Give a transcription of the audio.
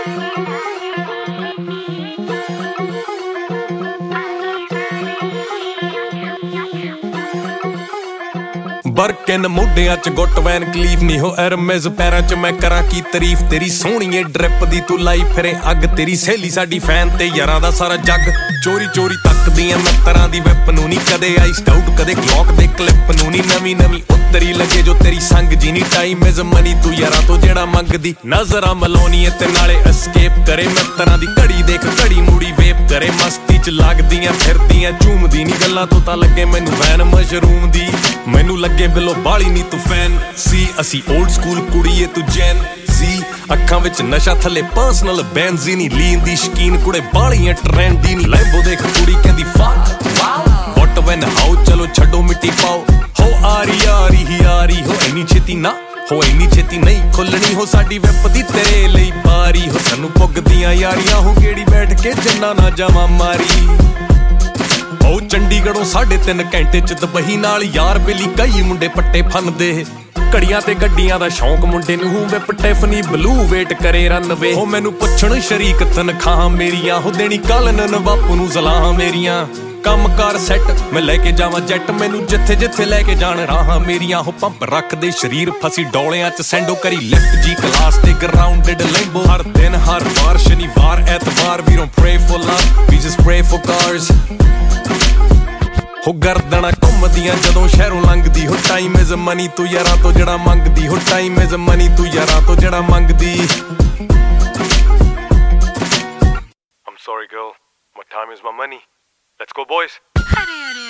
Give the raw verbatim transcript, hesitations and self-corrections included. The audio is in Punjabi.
ਬਰਕਿਨ ਮੋਢਿਆਂ ਚ ਗੁੱਟ ਵੈਨ ਕਲੀਫ ਨੀ ਹੋ ਐਰਮੇਜ਼ ਪੈਰਾਂ ਚ ਮੈਂ ਕਰਾਂ ਕੀ ਤਾਰੀਫ ਤੇਰੀ ਸੋਹਣੀਏ ਡ੍ਰਿਪ ਦੀ ਤੂੰ ਲਾਈ ਫਿਰੇ ਅੱਗ ਤੇਰੀ ਸਹੇਲੀ ਸਾਡੀ ਫੈਨ ਤੇ ਯਾਰਾਂ ਦਾ ਸਾਰਾ ਜੱਗ ਚੋਰੀ ਚੋਰੀ ਤੱਕਦੀਆਂ ਮੈਂ ਤਰ੍ਹਾਂ ਦੀ ਵੈਪ ਨੂੰ ਨੀ ਕਦੇ ਆਈ ਸਟਾਊਟ ਕਦੇ ਕਲੌਕ ਦੇ ਕਲਿੱਪ ਨੂੰ ਨੀ ਨਵੀਂ ਨਵੀਂ ਉੱਤਰੀ ਲੱਗੇ ਜੋ ਤੇਰੀ ਸੰਗ ਜੀ ਨੀ ਟਾਈਮ ਇਜ਼ ਮਨੀ ਤੂੰ ਯਾਰਾਂ ਤੋਂ ਜਿਹੜਾ ਮੰਗਦੀ ਨਜ਼ਰਾਂ ਮਲਾਉਣੀ ਤੇ ਨਾਲੇ ਐਸਕੇਪ ਕਰੇ ਮੈਂ ਤਰ੍ਹਾਂ ਦੀ ਘੜੀ ਦੇਖ ਘੜੀ ਮੂੜੀ ਵੇਪ ਕਰੇ ਮਸਤੀ ਚ ਲੱਗਦੀਆਂ ਫਿਰਦੀਆਂ ਝੂਮਦੀ ਨੀ ਗੱਲਾਂ ਤੋਂ ਤਾਂ ਲੱਗੇ ਮੈਨੂੰ ਵੈਨ ਮਸ਼ਰੂਮ ਦੀ ਮੈਨੂੰ ਲੱਗੇ ਬਿਲੋ ਬਾਲੀ ਨੀ ਤੂੰ ਫੈਨ ਸੀ ਅਸੀਂ 올ਡ ਸਕੂਲ ਕੁੜੀਏ ਤੂੰ ਜੈਨ ਸੀ ਅੱਖਾਂ ਵਿੱਚ ਨਸ਼ਾ ਥੱਲੇ ਪਰਸਨਲ ਬੈਂਜ਼ੀਨੀ ਲੀਨ ਦੀ ਸ਼ਕੀਨ ਕੁੜੇ ਬਾਲੀਆਂ ਟ੍ਰੈਂਡੀ ਨੀ ਲੈਂਬੋ ਦੇਖ ਕੁੜੀ ਕਹਿੰਦੀ fuck wow what when how ਚਲੋ ਛੱਡੋ ਮਿੱਟੀ ਪਾਓ ਹੋ ਆਰੀ ਆਰੀ ਹੀ ਆਰੀ ਹੋ ਇੰਨੀ ਛੇਤੀ ਨਾ ਹੋ ਇੰਨੀ ਛੇਤੀ ਨਹੀਂ ਖੁੱਲਣੀ ਹੋ ਸਾਡੀ ਵੈਪ ਦੀ ਤੇਰੇ ਲਈ ਬਾਰੀ ਹੋ ਸਾਨੂੰ ਪੁੱਗਦੀਆਂ ਯਾਰੀਆਂ ਹੋ ਗੇੜੀ ਬੈਠ ਕੇ ਜੰਨਾ ਨਾ ਜਾਵਾਂ ਮਾਰੀ ਉਹ ਚੰਡੀਗੜ੍ਹੋਂ ਸਾਢੇ ਤਿੰਨ ਘੰਟੇ ਚ ਦੁਬਈ ਨਾਲ ਯਾਰ ਬੇਲੀ ਕਈ ਮੁੰਡੇ ਪੱਟੇ ਫੰਨਦੇ ਘੜੀਆਂ ਤੇ ਗੱਡੀਆਂ ਦਾ ਸ਼ੌਂਕ ਮੁੰਡੇ ਨੂੰ ਵੇ ਟੈਫਨੀ ਬਲੂ ਵੇਟ ਕਰੇ ਰਨਵੇ ਉਹ ਮੈਨੂੰ ਪੁੱਛਣ ਸ਼ਰੀਕ ਤਨਖਾਹਾਂ ਮੇਰੀਆਂ ਹੋ ਦੇਣੀ ਕਾਲਨ ਬਾਪੂ ਨੂੰ ਸਲਾਹਾਂ ਮੇਰੀਆਂ ਕੰਮ ਕਾਰ ਸੈੱਟ ਮੈਂ ਲੈ ਕੇ ਜਾਵਾਂ ਜੱਟ ਮੈਨੂੰ ਜਿੱਥੇ ਜਿੱਥੇ ਲੈ ਕੇ ਜਾਣ ਰਾਹਾਂ ਮੇਰੀਆਂ ਹੋ ਪੰਪ ਰੱਖਦੇ ਸਰੀਰ ਫਸੀ ਡੋਲਿਆਂ ਚ ਸੈਂਡੋ ਕਰੀ ਲਿਫਟ ਜੀ ਕਲਾਸ ਤੇ ਗਰਾਊਂਡਡ ਲੈਂਬੋ ਹਰ ਦਿਨ ਹਰ ਵਾਰ ਸ਼ਨੀਵਾਰ ਐਤਵਾਰ we don't pray for love we just pray for cars ਹੋ ਗਰਦਨਾਂ ਘੁੰਮਦੀਆਂ ਜਦੋਂ ਸ਼ਹਿਰੋਂ ਲੰਘਦੀ ਹੋ ਟਾਈਮ ਇਜ਼ ਮਨੀ ਤੂੰ ਯਾਰਾਂ ਤੋਂ ਜਿਹੜਾ ਮੰਗਦੀ ਹੋ ਟਾਈਮ ਇਜ਼ ਮਨੀ ਤੂੰ ਯਾਰਾਂ ਤੋਂ ਜਿਹੜਾ ਮੰਗਦੀ I'm sorry girl, my time is my money. Let's go boys.